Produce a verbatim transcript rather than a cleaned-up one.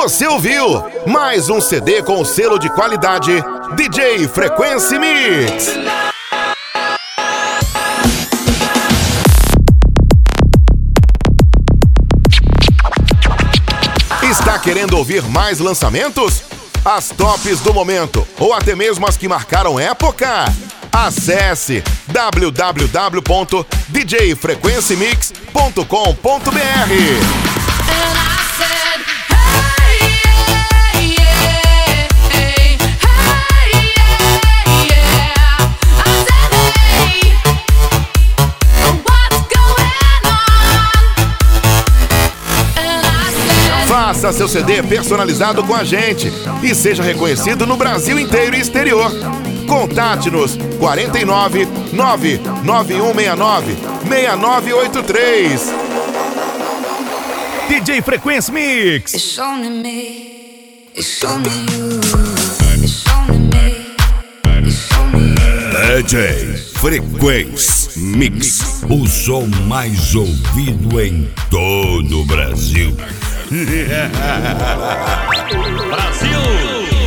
Você ouviu mais um C D com selo de qualidade D J Frequency Mix. Está querendo ouvir mais lançamentos? As tops do momento ou até mesmo as que marcaram época? Acesse w w w ponto d j frequency mix ponto com ponto b r. Faça seu C D personalizado com a gente e seja reconhecido no Brasil inteiro e exterior. Contate-nos quarenta e nove, nove nove um seis nove, seis nove oito três. D J Frequency Mix. It's only me, it's only you, it's only me, it's only you. D J Frequency Mix, o som mais ouvido em todo o Brasil. Brasil!